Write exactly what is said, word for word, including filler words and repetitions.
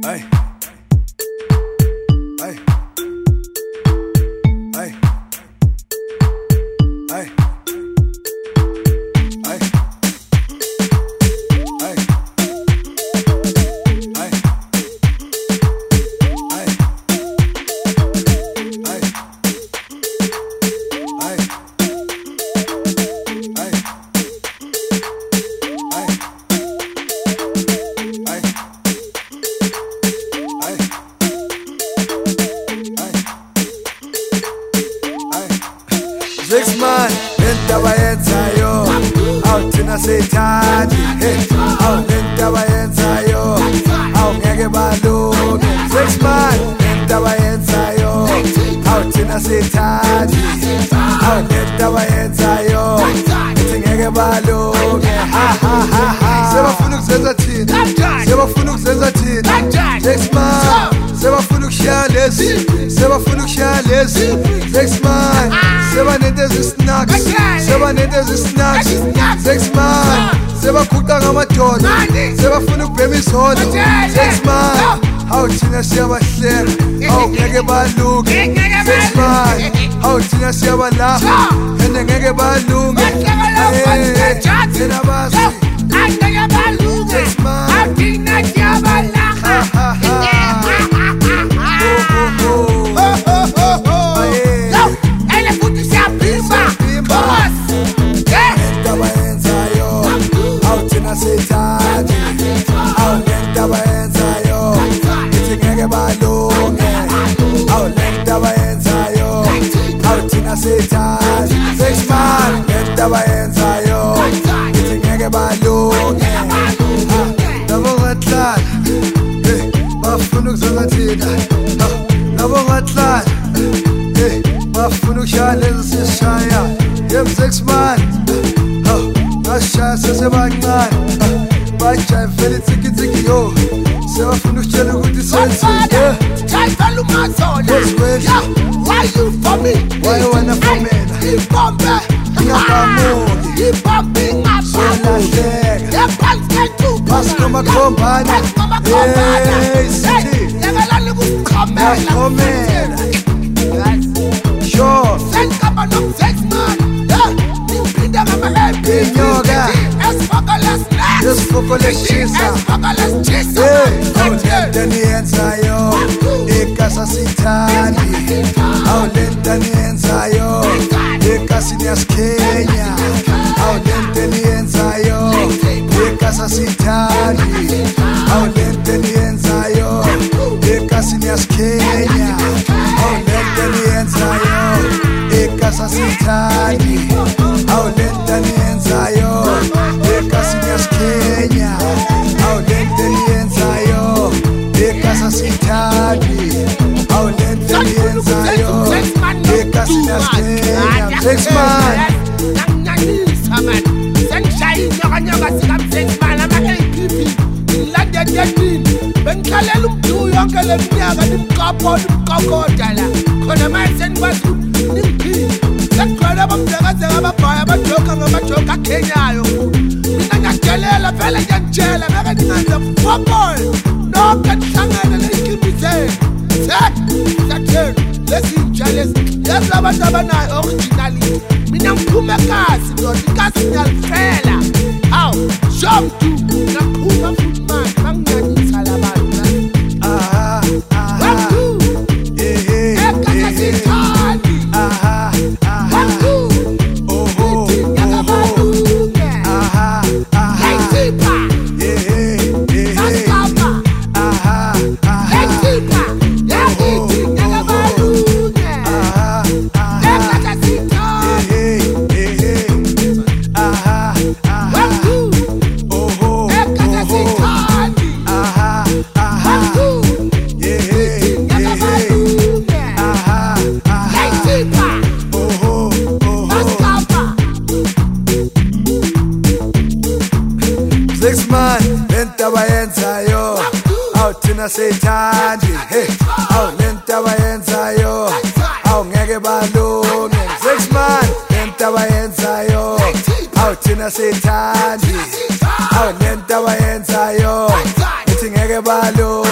Hey. Hey. Hey. Hey. Hey. Hey. Hey. Hey. Hey. Hey. Six man, lentaba yenzayo, awu thina seyithandi, awu lentaba yenzayo, awu ngeke balunge. Six man, lentaba yenzayo, awu thina seyithandi, awu lentaba yenzayo, ithi ngeke balunge. Ha ha ha ha. Sebafuna ukuzenza thina, sebafuna ukuzenza thina. Six man, sebafuna ukushaya lezi, sebafuna ukushaya lezi. Six man. Seba nento ezisnacks, seba nento ezisnacks. Six man, seba khuqa ngamadoda, seba funa ukubhema isondo. Six man, hawu thina siyabahleka, hawu ngeke balunge. Six man, hawu thina siyabalapha, ende ngeke balunge. Thina basi, ngeke balunge. Six man, hawu thina siyabalapha. Seyithandi, awu lentaba yenzayo, ithi ngeke balunge. Awu lentaba yenzayo, awu thina seyithandi. Six man, lentaba yenzayo, ithi ngeke balunge. Labo ngahlala, bafuna ukuzenza thina. Labo ngahlala, bafuna ukushaya lezi sishaya. Yem six man, bashaya sesebancane, bajayivela itsikitsiki yo. Sebafuna ukutshela ukuthi senzile. Jayivela ungazole. Why you for me? Why wena for mina? Ibombe ngakamuki, ibombe solahleka. Yephansi kethu Phasi nomakhombana, hey sithi lekelani kusiqhamela. ngaqhomela. Sure, Senkaba no-sex man. Niphinde ngama-happy. Inyoka. Esifoka lesine. yesifoko lesishisa. Esifoka lesitshisa. Awu lento niyenzayo, ikasa siyithandi. Awu lento niyenzayo, ikasi niyasikhenya. Awu lento niyenzayo, ikasa siyithandi. Awu lento niyenzayo, ikasi niyasikhenya. Awu lento niyenzayo, ikasa siyithandi. Awu lento niyenzayo, ikasi niyasikhenya. Awu lento niyenzayo, ikasa siyithandi. Awu lento niyenzayo, ikasi niyasikhenya. Six man, Nganganisa man. Sengishaya inyokanyoka sika-six man ama-A P P. Ngilande thirteen. Bengikhalela umdu yonke le minyaka nimqapho nimqokoda la. Khona manje senikwazi ukuthi ningiphile. Sekugcwele abamdekazeka ababhaya abajoka ngamajoka akhenyayo. Mina ngiyadelela vele ngiyakutshela ngeke ningenze football. Nonke nihlangane ney'kimbi zenu. Satheni lezi ntsha lezi lezi abantu abanayo originality. Mina ngiphume ekasi ndoda ikasi ngiyalifela. Hawu shomdu ngaphuma futhi manje banginganisa la bantu. aha, aha, Waku eh, eh, ekaka eh, eh. sithandi. Aha, aha, Waku oho, idinga oho. kabalunge. Aha, aha, Yayithipha eh, eh, eh, eh. masipha. Aha, aha, Yayithipha yayidinga kabalunge. aha, aha, Ekaka sithandi. eh, eh, eh. Aha, aha, Waku oho, ekaka oho. sithandi. Aha, aha, Waku eh, eh, idinga eh, eh. kabalunge. Aha, aha, Yayithipha oho, oho. masipha. Six man, lentaba yenzayo, awu thina seyithandi. Hey, awu lentaba yenzayo, awu ngeke balunge. Six man, lentaba yenzayo, awu thina seyithandi. Awu lentaba yenzayo, ithi ngeke balunge.